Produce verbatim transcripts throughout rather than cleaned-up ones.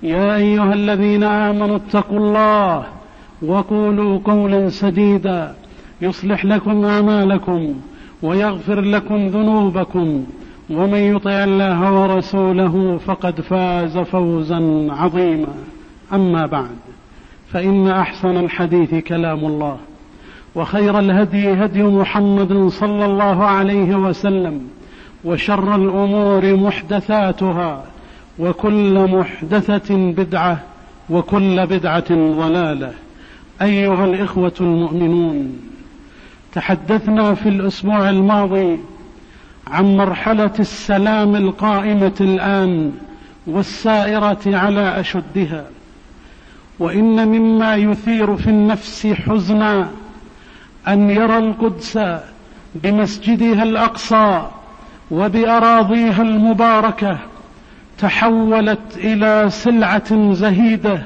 يا أيها الذين آمنوا اتقوا الله وقولوا قولا سديدا يصلح لكم أعمالكم ويغفر لكم ذنوبكم، ومن يطع الله ورسوله فقد فاز فوزا عظيما. أما بعد، فإن أحسن الحديث كلام الله، وخير الهدي هدي محمد صلى الله عليه وسلم، وشر الأمور محدثاتها، وكل محدثة بدعة، وكل بدعة ضلالة. أيها الإخوة المؤمنون، تحدثنا في الأسبوع الماضي عن مرحلة السلام القائمة الآن والسائرة على أشدها، وإن مما يثير في النفس حزنا أن يرى القدس بمسجدها الأقصى وبأراضيها المباركة تحولت إلى سلعة زهيدة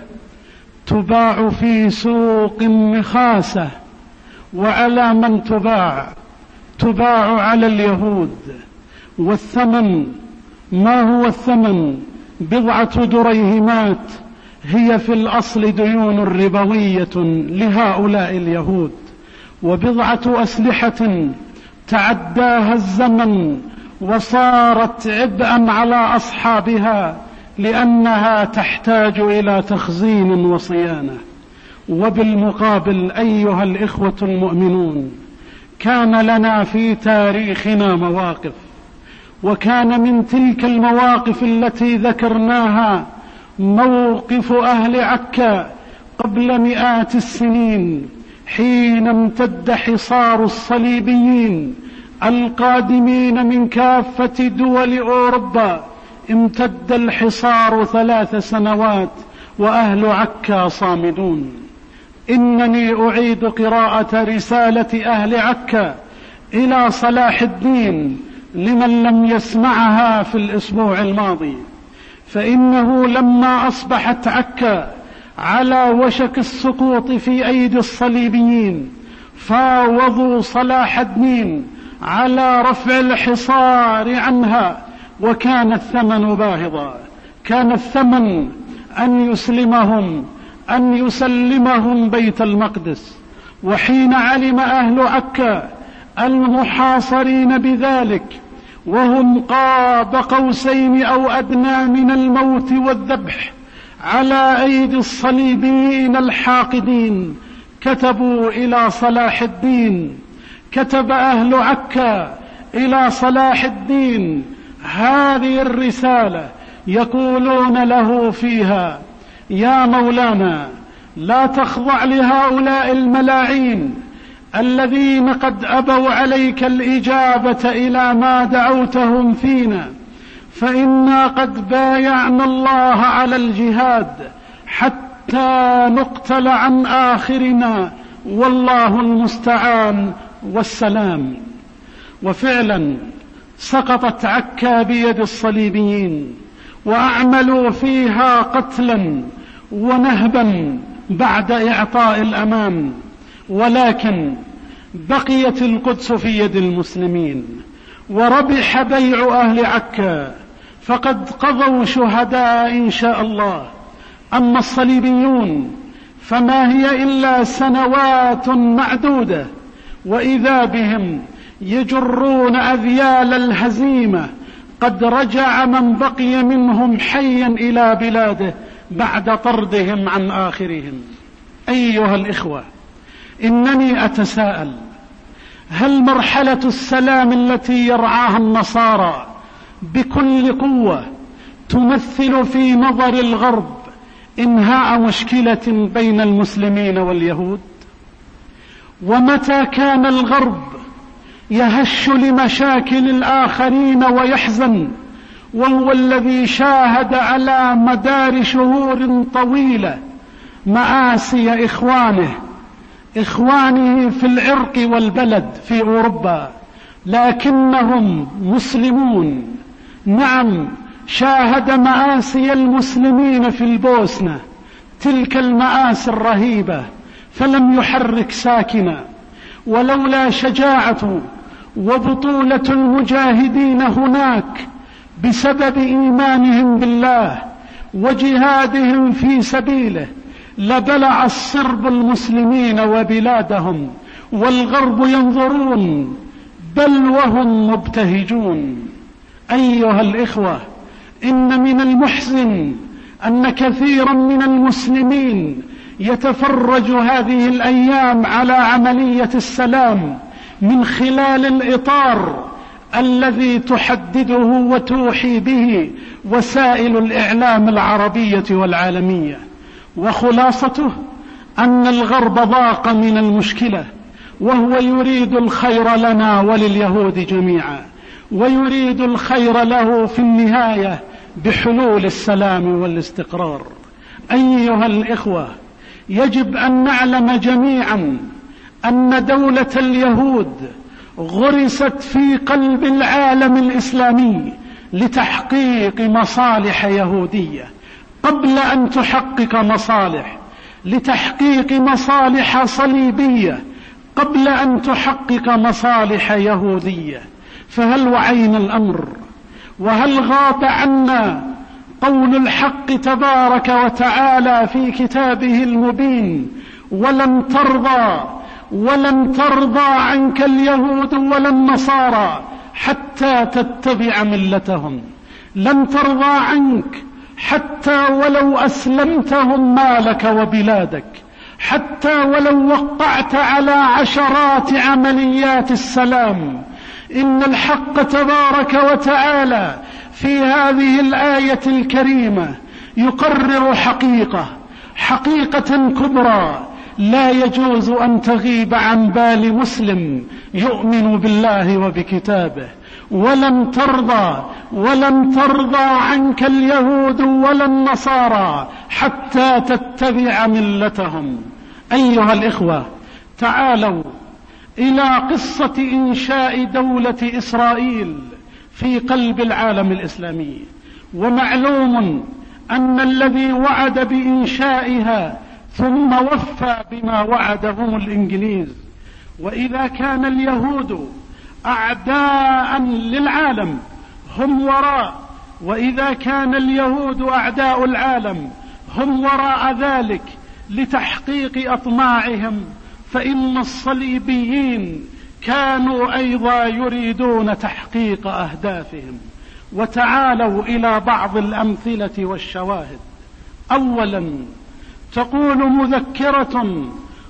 تباع في سوق مخاسة. وعلى من تباع؟ تباع على اليهود. والثمن ما هو الثمن؟ بضعة دريهمات، هي في الأصل ديون ربوية لهؤلاء اليهود، وبضعة أسلحة تعداها الزمن وصارت عبئا على أصحابها لأنها تحتاج إلى تخزين وصيانة. وبالمقابل أيها الإخوة المؤمنون، كان لنا في تاريخنا مواقف، وكان من تلك المواقف التي ذكرناها موقف أهل عكا قبل مئات السنين، حين امتد حصار الصليبيين القادمين من كافة دول أوروبا. امتد الحصار ثلاث سنوات وأهل عكا صامدون. إنني أعيد قراءة رسالة أهل عكا إلى صلاح الدين لمن لم يسمعها في الأسبوع الماضي، فإنه لما أصبحت عكا على وشك السقوط في أيدي الصليبيين فاوضوا صلاح الدين على رفع الحصار عنها، وكان الثمن باهظا. كان الثمن أن يسلمهم أن يسلمهم بيت المقدس. وحين علم أهل عكا المحاصرين بذلك وهم قاب قوسين أو أدنى من الموت والذبح على أيدي الصليبيين الحاقدين، كتبوا إلى صلاح الدين، كتب أهل عكا إلى صلاح الدين هذه الرسالة، يقولون له فيها: يا مولانا، لا تخضع لهؤلاء الملاعين الذين قد أبوا عليك الإجابة إلى ما دعوتهم فينا، فإنا قد بايعنا الله على الجهاد حتى نقتل عن آخرنا، والله المستعان والسلام. وفعلا سقطت عكا بيد الصليبيين، وأعملوا فيها قتلا ونهبا بعد إعطاء الأمان، ولكن بقيت القدس في يد المسلمين، وربح بيع أهل عكا، فقد قضوا شهداء إن شاء الله. أما الصليبيون فما هي إلا سنوات معدودة، وإذا بهم يجرون أذيال الهزيمة. قد رجع من بقي منهم حيا إلى بلاده بعد طردهم عن آخرهم. أيها الإخوة، إنني أتساءل: هل مرحلة السلام التي يرعاها النصارى بكل قوة تمثل في نظر الغرب إنهاء مشكلة بين المسلمين واليهود؟ ومتى كان الغرب يهش لمشاكل الآخرين ويحزن، وهو الذي شاهد على مدار شهور طويلة مآسي إخوانه إخوانه في العرق والبلد في أوروبا، لكنهم مسلمون. نعم، شاهد مآسي المسلمين في البوسنة، تلك المآسي الرهيبة، فلم يحرك ساكنا. ولولا شجاعة وبطولة المجاهدين هناك بسبب إيمانهم بالله وجهادهم في سبيله لبلع الصرب المسلمين وبلادهم، والغرب ينظرون بل وهم مبتهجون. أيها الإخوة، إن من المحزن أن كثيرا من المسلمين يتفرج هذه الأيام على عملية السلام من خلال الإطار الذي تحدده وتوحي به وسائل الإعلام العربية والعالمية، وخلاصته أن الغرب ضاق من المشكلة، وهو يريد الخير لنا ولليهود جميعا، ويريد الخير له في النهاية بحلول السلام والاستقرار. أيها الإخوة، يجب أن نعلم جميعا أن دولة اليهود غرست في قلب العالم الإسلامي لتحقيق مصالح يهودية قبل أن تحقق مصالح، لتحقيق مصالح صليبية قبل أن تحقق مصالح يهودية. فهل وعينا الأمر؟ وهل غاب عنا قول الحق تبارك وتعالى في كتابه المبين: ولن ترضى ولن ترضى عنك اليهود ولا النصارى حتى تتبع ملتهم. لن ترضى عنك حتى ولو أسلمتهم مالك وبلادك، حتى ولو وقعت على عشرات عمليات السلام. إن الحق تبارك وتعالى في هذه الآية الكريمة يقرر حقيقة حقيقة كبرى لا يجوز أن تغيب عن بال مسلم يؤمن بالله وبكتابه: ولن ترضى ولن ترضى عنك اليهود ولا النصارى حتى تتبع ملتهم. أيها الإخوة، تعالوا إلى قصة إنشاء دولة إسرائيل في قلب العالم الإسلامي. ومعلوم أن الذي وعد بإنشائها ثم وفى بما وعدهم الإنجليز. وإذا كان اليهود أعداء للعالم هم وراء، وإذا كان اليهود أعداء العالم هم وراء ذلك لتحقيق أطماعهم، فإن الصليبيين كانوا أيضا يريدون تحقيق أهدافهم. وتعالوا إلى بعض الأمثلة والشواهد. أولا، تقول مذكرة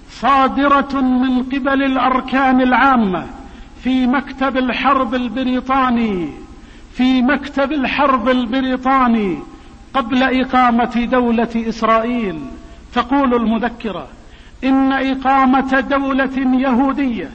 صادرة من قبل الأركان العامة في مكتب الحرب البريطاني في مكتب الحرب البريطاني قبل إقامة دولة إسرائيل، تقول المذكرة: إن إقامة دولة يهودية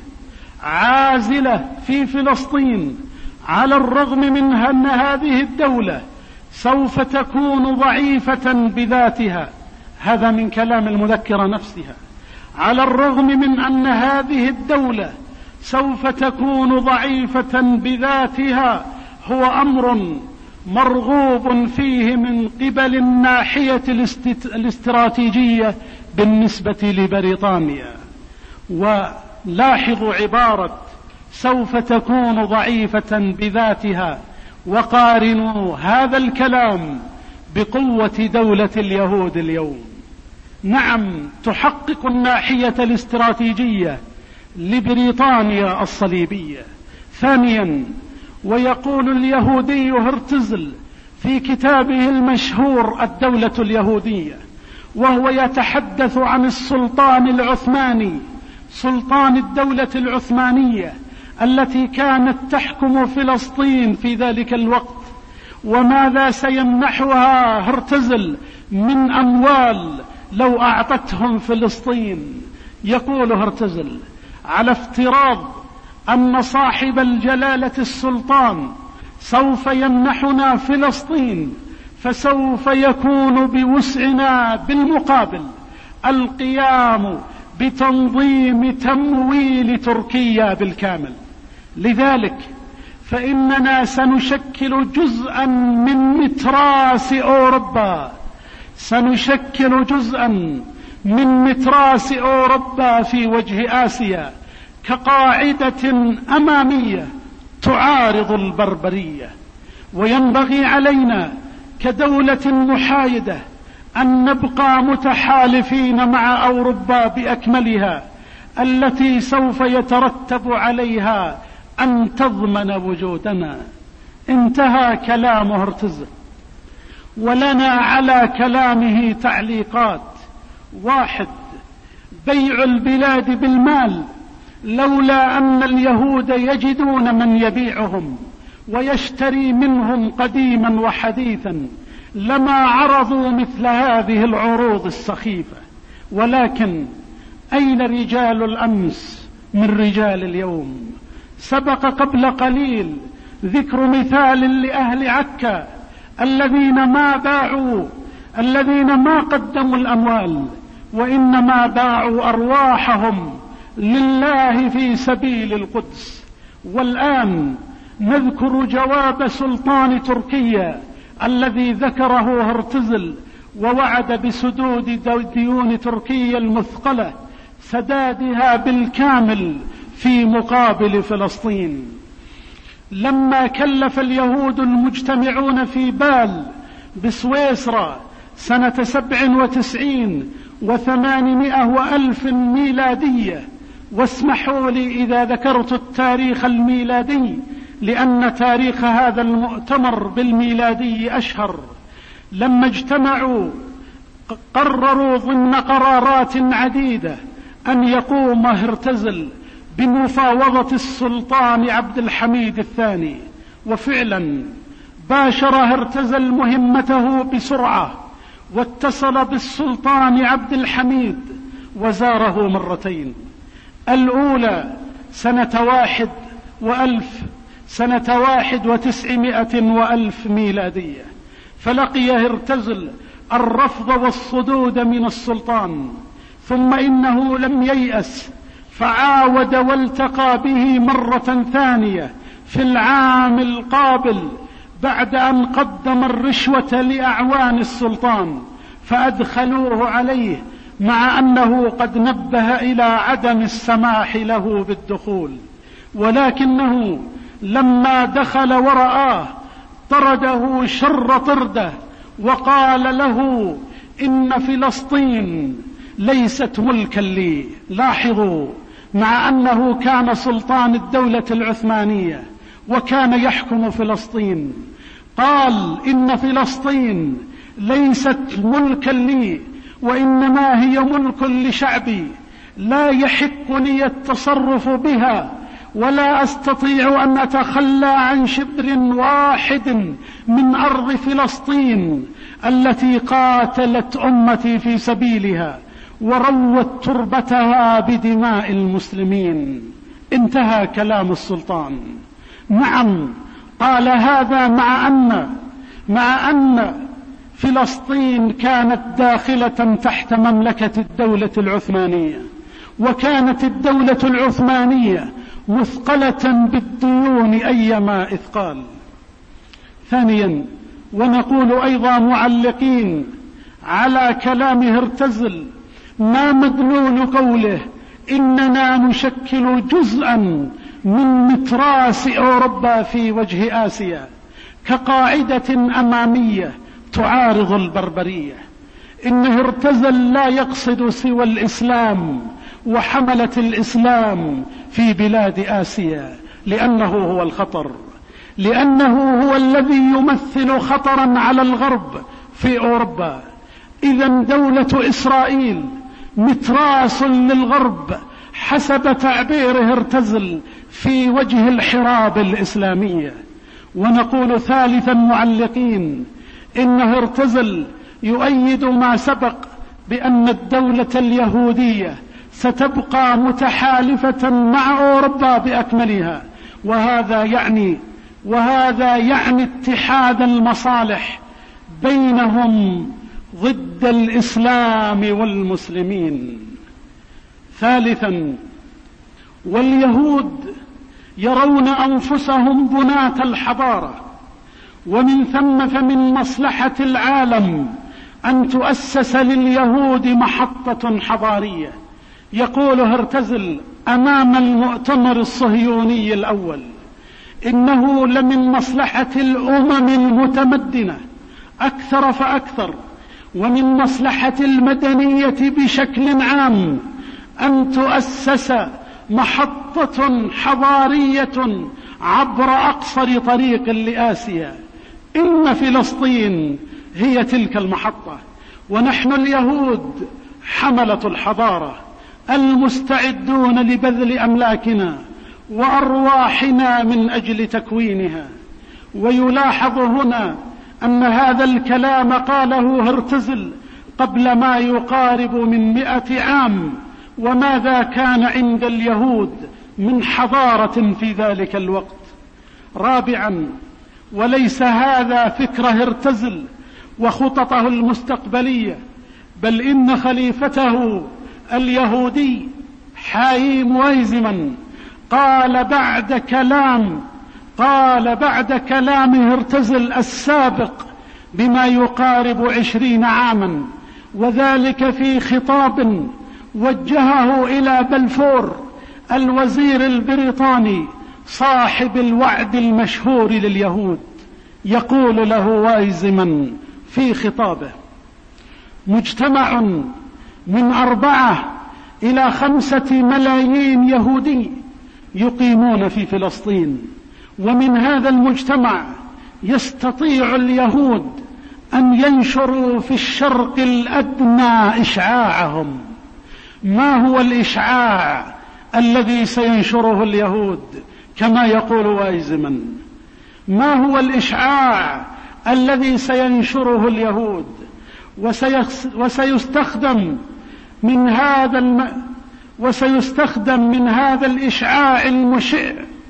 عازلة في فلسطين على الرغم من أن هذه الدولة سوف تكون ضعيفة بذاتها، هذا من كلام المذكرة نفسها، على الرغم من أن هذه الدولة سوف تكون ضعيفة بذاتها، هو أمر مرغوب فيه من قبل الناحية الاستراتيجية بالنسبة لبريطانيا. ولاحظوا عبارة سوف تكون ضعيفة بذاتها، وقارنوا هذا الكلام بقوة دولة اليهود اليوم. نعم، تحقق الناحية الاستراتيجية لبريطانيا الصليبية. ثانيا، ويقول اليهودي هرتزل في كتابه المشهور الدولة اليهودية، وهو يتحدث عن السلطان العثماني، سلطان الدولة العثمانية التي كانت تحكم فلسطين في ذلك الوقت، وماذا سيمنحها هرتزل من أموال لو أعطتهم فلسطين. يقول هرتزل: على افتراض أن صاحب الجلالة السلطان سوف يمنحنا فلسطين، فسوف يكون بوسعنا بالمقابل القيام بتنظيم تمويل تركيا بالكامل. لذلك فإننا سنشكل جزءا من متراس أوروبا سنشكل جزءا من متراس أوروبا في وجه آسيا كقاعدة أمامية تعارض البربرية. وينبغي علينا كدولة محايدة أن نبقى متحالفين مع أوروبا بأكملها التي سوف يترتب عليها أن تضمن وجودنا. انتهى كلام هرتزل، ولنا على كلامه تعليقات. واحد: بيع البلاد بالمال، لولا أن اليهود يجدون من يبيعهم ويشتري منهم قديما وحديثا لما عرضوا مثل هذه العروض السخيفة. ولكن أين رجال الأمس من رجال اليوم؟ سبق قبل قليل ذكر مثال لأهل عكا الذين ما باعوا، الذين ما قدموا الأموال وإنما باعوا أرواحهم لله في سبيل القدس. والآن نذكر جواب سلطان تركيا الذي ذكره هرتزل، ووعد بسدود ديون تركيا المثقلة، سدادها بالكامل في مقابل فلسطين. لما كلف اليهود المجتمعون في بال بسويسرا سنة سبع وتسعين وثمانمائة وألف ميلادية، واسمحوا لي إذا ذكرت التاريخ الميلادي لأن تاريخ هذا المؤتمر بالميلادي أشهر. لما اجتمعوا قرروا ضمن قرارات عديدة أن يقوم هرتزل بمفاوضة السلطان عبد الحميد الثاني، وفعلا باشر هرتزل مهمته بسرعة واتصل بالسلطان عبد الحميد وزاره مرتين. الأولى سنة واحد وألف سنة واحد وتسعمائة وألف ميلادية، فلقي هرتزل الرفض والصدود من السلطان، ثم إنه لم ييأس فعاود والتقى به مرة ثانية في العام القابل بعد أن قدم الرشوة لأعوان السلطان فأدخلوه عليه، مع أنه قد نبه إلى عدم السماح له بالدخول. ولكنه لما دخل ورآه طرده شر طرده وقال له: إن فلسطين ليست ملكا لي. لاحظوا، مع أنه كان سلطان الدولة العثمانية وكان يحكم فلسطين، قال: إن فلسطين ليست ملكا لي، وإنما هي ملك لشعبي، لا يحق لي التصرف بها، ولا أستطيع أن أتخلى عن شبر واحد من أرض فلسطين التي قاتلت أمتي في سبيلها وروت تربتها بدماء المسلمين. انتهى كلام السلطان. نعم، قال هذا مع أن مع أن فلسطين كانت داخلة تحت مملكة الدولة العثمانية، وكانت الدولة العثمانية مثقلة بالديون أيما إثقال. ثانيا، ونقول أيضا معلقين على كلام هرتزل: ما مدلول قوله إننا نشكل جزءا من متراس أوروبا في وجه آسيا كقاعدة أمامية تعارض البربرية؟ إن هرتزل لا يقصد سوى الإسلام وحملة الإسلام في بلاد آسيا، لأنه هو الخطر، لأنه هو الذي يمثل خطرا على الغرب في أوروبا. إذن دولة إسرائيل متراس للغرب حسب تعبير هرتزل في وجه الحراب الإسلامية. ونقول ثالثا معلقين: إن هرتزل يؤيد ما سبق بأن الدولة اليهودية ستبقى متحالفة مع أوروبا بأكملها، وهذا يعني وهذا يعني اتحاد المصالح بينهم ضد الإسلام والمسلمين. ثالثا، واليهود يرون أنفسهم بناة الحضارة، ومن ثم فمن مصلحة العالم أن تؤسس لليهود محطة حضارية. يقول هرتزل أمام المؤتمر الصهيوني الأول: إنه لمن مصلحة الأمم المتمدنة أكثر فأكثر. ومن مصلحة المدنية بشكل عام أن تؤسس محطة حضارية عبر أقصر طريق لآسيا. إن فلسطين هي تلك المحطة، ونحن اليهود حملة الحضارة المستعدون لبذل أملاكنا وأرواحنا من أجل تكوينها. ويلاحظ هنا أن هذا الكلام قاله هرتزل قبل ما يقارب من مئة عام، وماذا كان عند اليهود من حضارة في ذلك الوقت. رابعا، وليس هذا فكر هرتزل وخططه المستقبلية، بل إن خليفته اليهودي حايم ويزمان قال بعد كلام قال بعد كلام هرتزل السابق بما يقارب عشرين عاما، وذلك في خطاب وجهه إلى بلفور الوزير البريطاني صاحب الوعد المشهور لليهود. يقول له وايزمان في خطابه: مجتمع من أربعة إلى خمسة ملايين يهودي يقيمون في فلسطين، ومن هذا المجتمع يستطيع اليهود أن ينشروا في الشرق الأدنى إشعاعهم. ما هو الإشعاع الذي سينشره اليهود كما يقول وايزمان؟ ما هو الإشعاع الذي سينشره اليهود؟ وسيستخدم من هذا الم... وسيستخدم من هذا الإشعاع المشع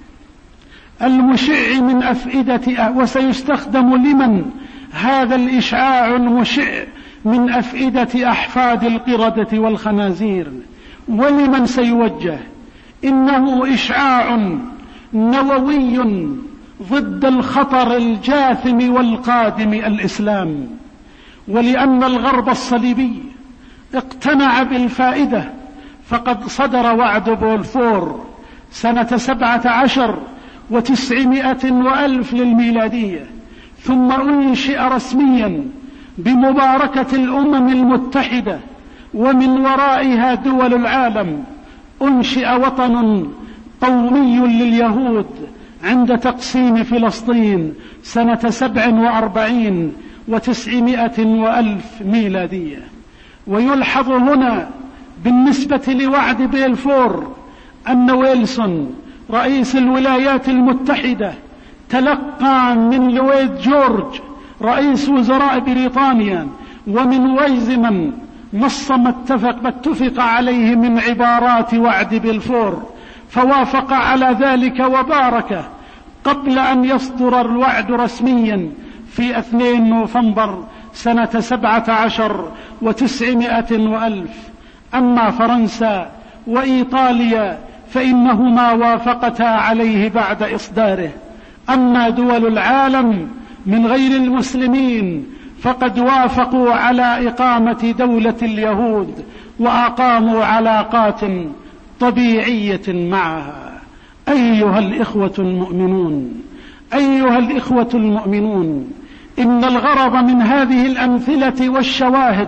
المشع من أفئدة وسيستخدم لمن هذا الإشعاع المشع من أفئدة أحفاد القردة والخنازير؟ ولمن سيوجه؟ إنه إشعاع نووي ضد الخطر الجاثم والقادم الإسلام. ولأن الغرب الصليبي اقتنع بالفائدة، فقد صدر وعد بولفور سنة سبعة عشر وتسعمائة وألف للميلادية، ثم أنشئ رسميا بمباركة الأمم المتحدة ومن ورائها دول العالم. أنشئ وطن قومي لليهود عند تقسيم فلسطين سنة سبع وأربعين وتسعمائة وألف ميلادية. ويلحظ هنا بالنسبة لوعد بلفور أن ويلسون رئيس الولايات المتحدة تلقى من لويد جورج رئيس وزراء بريطانيا ومن وايزمان نص ما اتفق, ما اتفق عليه من عبارات وعد بلفور، فوافق على ذلك وباركه قبل أن يصدر الوعد رسميا في اثنين نوفمبر سنة سبعة عشر وتسعمائة وألف. أما فرنسا وإيطاليا فإنهما وافقتا عليه بعد إصداره. أما دول العالم من غير المسلمين فقد وافقوا على إقامة دولة اليهود وأقاموا علاقات طبيعية معها. أيها الإخوة المؤمنون أيها الإخوة المؤمنون إن الغرض من هذه الأمثلة والشواهد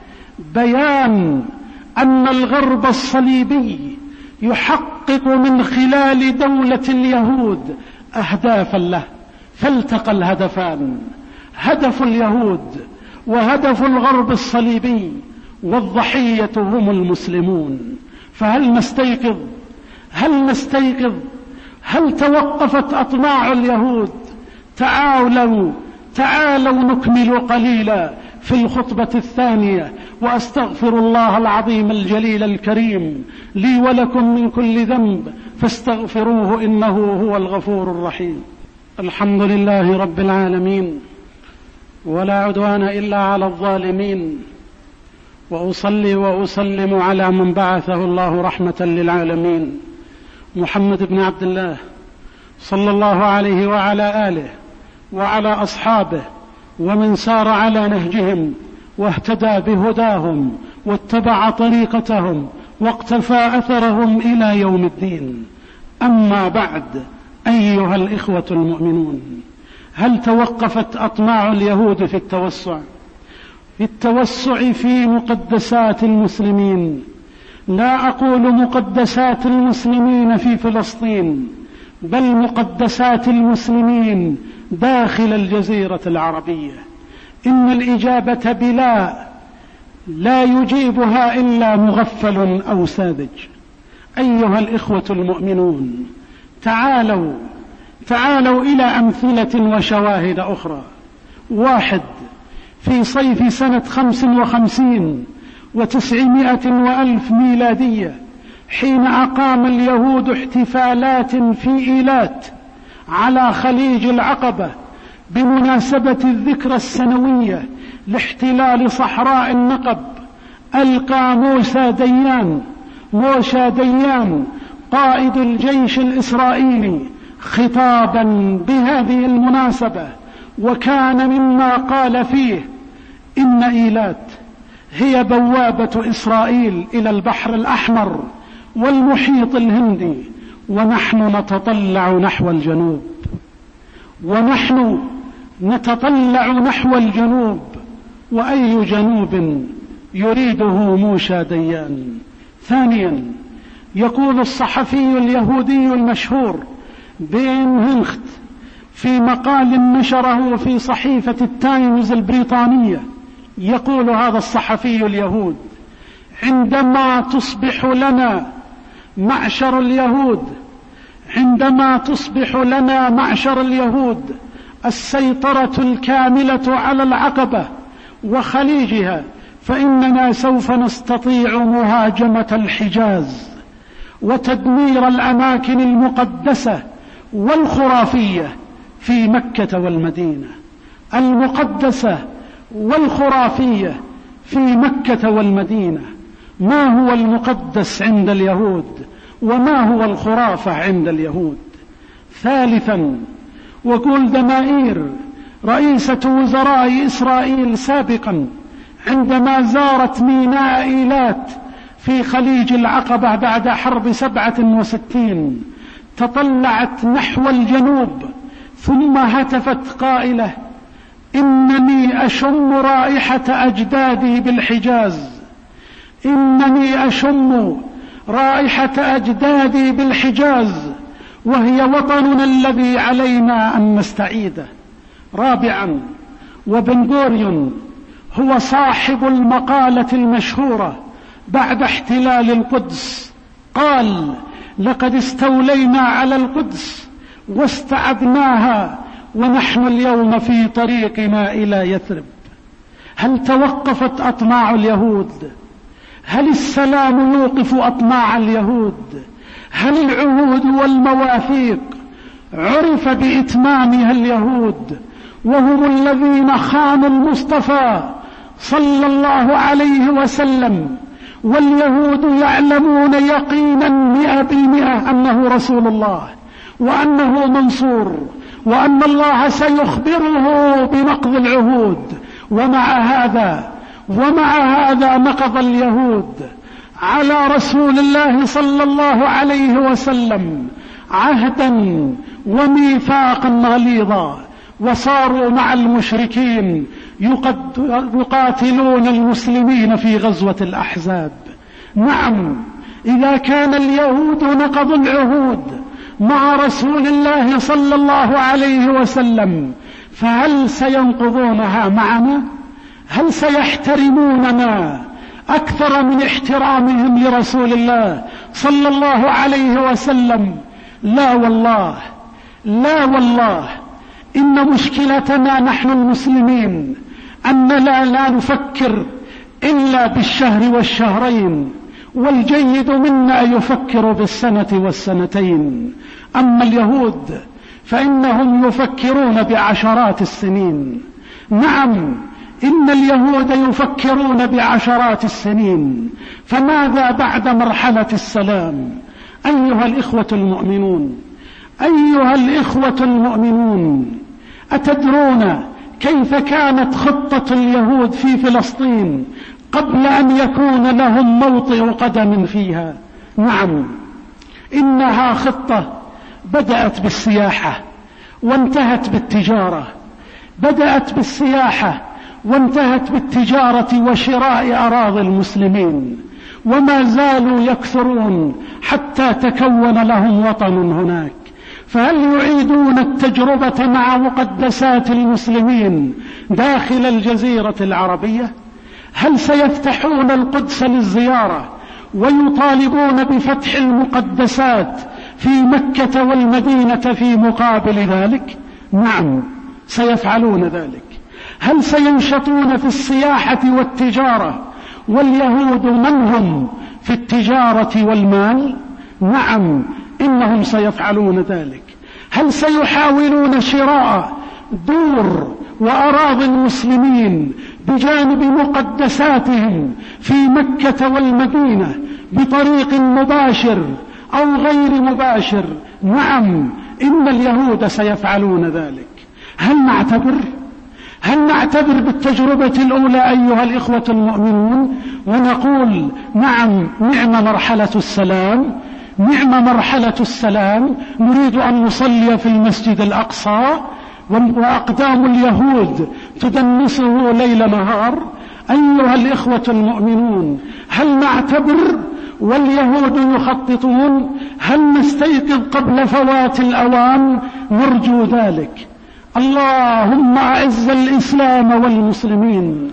بيان أن الغرب الصليبي يحقق من خلال دولة اليهود أهدافا له، فالتقى الهدفان: هدف اليهود وهدف الغرب الصليبي، والضحية هم المسلمون. فهل نستيقظ هل نستيقظ هل توقفت أطماع اليهود؟ تعالوا تعالوا نكمل قليلا في الخطبة الثانية، وأستغفر الله العظيم الجليل الكريم لي ولكم من كل ذنب فاستغفروه إنه هو الغفور الرحيم. الحمد لله رب العالمين، ولا عدوان إلا على الظالمين، وأصلي وأسلم على من بعثه الله رحمة للعالمين محمد بن عبد الله صلى الله عليه وعلى آله وعلى أصحابه ومن سار على نهجهم واهتدى بهداهم واتبع طريقتهم واقتفى أثرهم إلى يوم الدين. أما بعد، أيها الإخوة المؤمنون، هل توقفت أطماع اليهود في التوسع في التوسع في مقدسات المسلمين؟ لا أقول مقدسات المسلمين في فلسطين، بل مقدسات المسلمين داخل الجزيرة العربية. إن الإجابة بلا لا يجيبها إلا مغفل أو ساذج. أيها الإخوة المؤمنون، تعالوا تعالوا إلى أمثلة وشواهد أخرى. واحد، في صيف سنة خمس وخمسين وتسعمائة وألف ميلادية، حين أقام اليهود احتفالات في إيلات على خليج العقبة بمناسبة الذكرى السنوية لاحتلال صحراء النقب، ألقى موسى ديان موشى ديان قائد الجيش الإسرائيلي خطابا بهذه المناسبة، وكان مما قال فيه: إن إيلات هي بوابة إسرائيل إلى البحر الأحمر والمحيط الهندي، ونحن نتطلع نحو الجنوب ونحن نتطلع نحو الجنوب وأي جنوب يريده موشى ديان. ثانيا، يقول الصحفي اليهودي المشهور بين هنخت في مقال نشره في صحيفة التايمز البريطانية، يقول هذا الصحفي اليهود: عندما تصبح لنا معشر اليهود عندما تصبح لنا معشر اليهود السيطرة الكاملة على العقبة وخليجها، فإننا سوف نستطيع مهاجمة الحجاز وتدمير الأماكن المقدسة والخرافية في مكة والمدينة. المقدسة والخرافية في مكة والمدينة. ما هو المقدس عند اليهود وما هو الخرافة عند اليهود؟ ثالثا، وجولدا مائير رئيسة وزراء إسرائيل سابقا عندما زارت ميناء إيلات في خليج العقبة بعد حرب سبعة وستين تطلعت نحو الجنوب ثم هتفت قائلة: إنني أشم رائحة أجدادي بالحجاز إنني أشم رائحة أجدادي بالحجاز وهي وطننا الذي علينا أن نستعيده. رابعا، وبن غوريون هو صاحب المقالة المشهورة بعد احتلال القدس، قال: لقد استولينا على القدس واستعدناها ونحن اليوم في طريقنا إلى يثرب. هل توقفت أطماع اليهود؟ هل السلام يوقف أطماع اليهود؟ هل العهود والمواثيق عرف بإتمامها اليهود وهم الذين خانوا المصطفى صلى الله عليه وسلم، واليهود يعلمون يقينا مئة بالمئة أنه رسول الله وأنه منصور وأن الله سيخبره بنقض العهود، ومع هذا ومع هذا نقض اليهود على رسول الله صلى الله عليه وسلم عهدا وميثاقا غليظا، وصاروا مع المشركين يقاتلون المسلمين في غزوة الأحزاب. نعم، إذا كان اليهود نقضوا العهود مع رسول الله صلى الله عليه وسلم، فهل سينقضونها معنا؟ هل سيحترموننا أكثر من احترامهم لرسول الله صلى الله عليه وسلم؟ لا والله، لا والله. إن مشكلتنا نحن المسلمين أننا لا نفكر إلا بالشهر والشهرين، والجيد منا يفكر بالسنة والسنتين. أما اليهود فإنهم يفكرون بعشرات السنين. نعم، إن اليهود يفكرون بعشرات السنين، فماذا بعد مرحلة السلام؟ أيها الإخوة المؤمنون أيها الإخوة المؤمنون أتدرون كيف كانت خطة اليهود في فلسطين قبل أن يكون لهم موطئ قدم فيها؟ نعم، إنها خطة بدأت بالسياحة وانتهت بالتجارة، بدأت بالسياحة وانتهت بالتجارة وشراء أراضي المسلمين، وما زالوا يكثرون حتى تكون لهم وطن هناك. فهل يعيدون التجربة مع مقدسات المسلمين داخل الجزيرة العربية؟ هل سيفتحون القدس للزيارة ويطالبون بفتح المقدسات في مكة والمدينة في مقابل ذلك؟ نعم، سيفعلون ذلك. هل سينشطون في السياحة والتجارة واليهود من هم في التجارة والمال؟ نعم، إنهم سيفعلون ذلك. هل سيحاولون شراء دور وأراضي المسلمين بجانب مقدساتهم في مكة والمدينة بطريق مباشر أو غير مباشر؟ نعم، إن اليهود سيفعلون ذلك. هل نعتبر هل نعتبر بالتجربة الأولى أيها الإخوة المؤمنون ونقول نعم، نعم مرحلة السلام، نعم مرحلة السلام، نريد أن نصلي في المسجد الأقصى وأقدام اليهود تدنسه ليل نهار؟ أيها الإخوة المؤمنون، هل نعتبر واليهود يخططون؟ هل نستيقظ قبل فوات الأوان؟ نرجو ذلك. اللهم أعز الإسلام والمسلمين،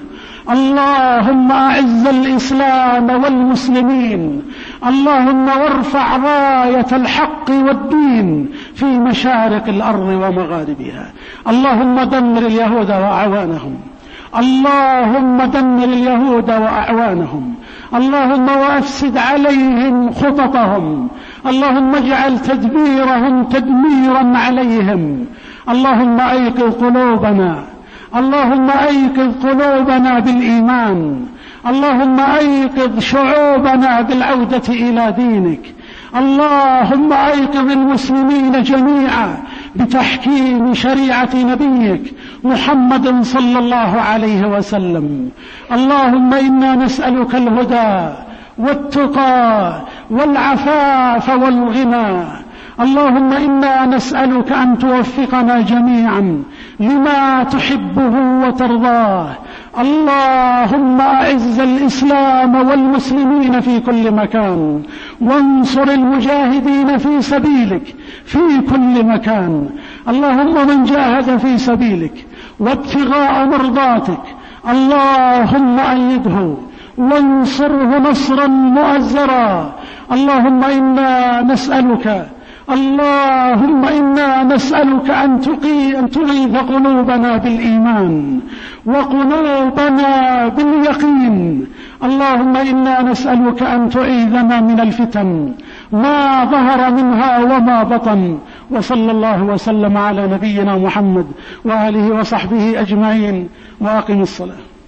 اللهم أعز الإسلام والمسلمين، اللهم وارفع راية الحق والدين في مشارق الأرض ومغاربها. اللهم دمر اليهود وأعوانهم، اللهم دمر اليهود وأعوانهم، اللهم وأفسد عليهم خططهم، اللهم اجعل تدبيرهم تدميرا عليهم. اللهم أيقظ قلوبنا، اللهم أيقظ قلوبنا بالإيمان، اللهم أيقظ شعوبنا بالعودة إلى دينك، اللهم أيقظ المسلمين جميعا بتحكيم شريعة نبيك محمد صلى الله عليه وسلم. اللهم إنا نسألك الهدى والتقى والعفاف والغنى. اللهم إنا نسألك أن توفقنا جميعا لما تحبه وترضاه. اللهم أعز الإسلام والمسلمين في كل مكان، وانصر المجاهدين في سبيلك في كل مكان. اللهم من جاهد في سبيلك وابتغاء مرضاتك اللهم أيده وانصره نصرا مؤزرا. اللهم إنا نسألك اللهم إنا نسألك أن تقي أن تغيث قلوبنا بالإيمان وقلوبنا باليقين. اللهم إنا نسألك أن تعيذنا من الفتن ما ظهر منها وما بطن. وصلى الله وسلم على نبينا محمد وآله وصحبه أجمعين، وأقم الصلاة.